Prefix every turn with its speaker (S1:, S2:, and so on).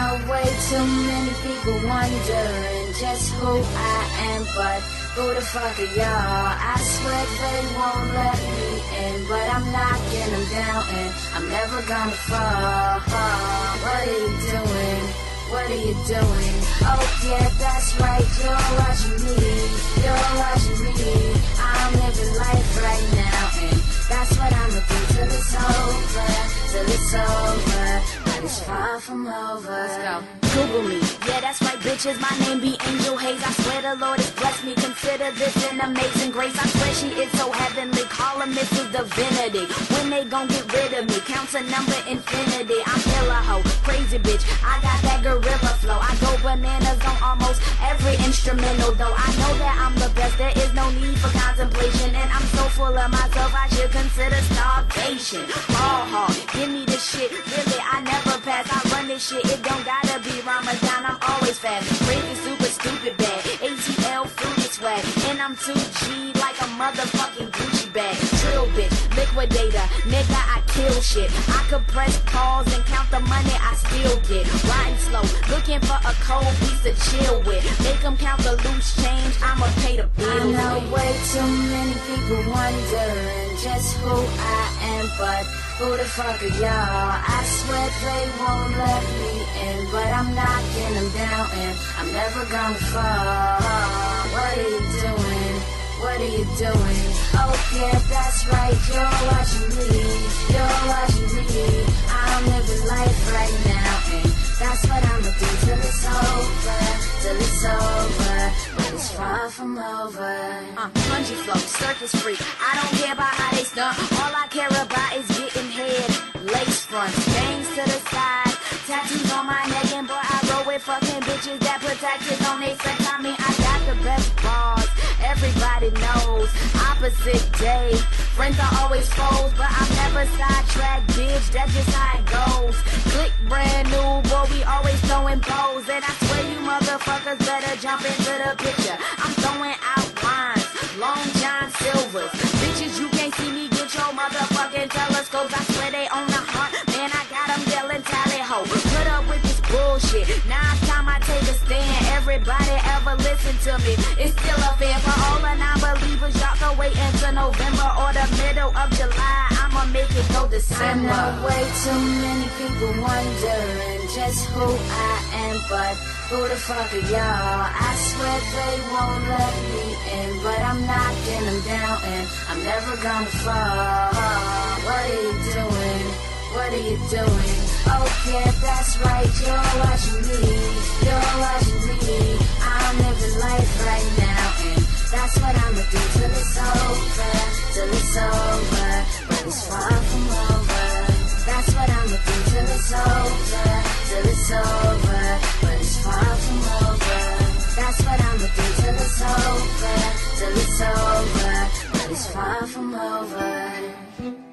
S1: know way too many people wondering just who I am, but who the fuck are y'all? I swear they won't let me in, but I'm knocking them down and I'm never gonna fall. What are you doing? What are you doing? Oh yeah, that's right, you're watching me. You're watching me. I'm living life right now, and that's what I'ma do till it's over. Till it's over, but it's far from over. Let's go. Google me. Yeah, that's right, bitches. My name be Angel Hayes. I swear the Lord has blessed me. Consider this an amazing grace. I swear she is so heavenly. Call her Mrs. Divinity. When they gon' get rid of me? Count to number infinity. I'm killer hoe, crazy bitch. I got that gorilla flow. I go bananas on almost every instrumental, though I know that I'm the best. There is no need for contemplation, and I'm so full of myself I should consider starvation. Ball hard, give me this shit. Really, I never pass. I run this shit. It don't gotta be Ramadan. I'm always fast, crazy, super stupid bad. ATL fruity swag, and I'm 2G like a motherfucking Gucci bag. Trill bitch, liquidator, nigga, I kill shit. I could press pause and count the money I still get. Riding slow, looking for a cold piece to chill with. Make them count the loose change, I'ma pay the bill. I know way too many people wondering just who I am, but who the fuck are y'all? I swear they won't let me in, but I'm knocking them down and I'm never gonna fall. What are you doing? What are you doing? Oh yeah, that's right, you're watching me. You're watching me. I'm living life right now, and that's what I'ma do till it's over. Till it's over, but it's far from over. Bungee flow, circus freak. I don't care about how they stunt. All I care about is getting head. Lace fronts, bangs to the side, tattoos on my neck, and boy I roll with fucking bitches that put taxes on they sex. I mean I got the best bars, everybody knows. Opposite day, friends are always foes, but I'm never sidetracked, bitch. That's just how it goes. Click brand new, boy we always throwing bows, and I swear you motherfuckers better jump into the picture. I'm throwing out lines, Long John Silvers. Bitches, you can't see me, get your motherfucking telescopes. I swear they on the hunt, man, I got them yelling tally ho. Put up with this bullshit, now it's time I take a stand. Everybody ever listen to me, it's still a fan. For all the non-believers, y'all can wait until November or the middle of July. I'ma make it go December. I know way too many people wondering just who I am, but who the fuck are y'all? I swear they won't let me in, but I'm knocking them down and I'm never gonna fall. What are you doing? What are you doing? Oh yeah, that's right, you're watching me. You're watching me. I'm living life right now, and that's what I'ma do till it's over. Till it's over, but it's far from over. That's what I'ma do till it's over. Till it's over, but it's far from over. That's what I'ma do till it's over. Till it's over, but it's far from over.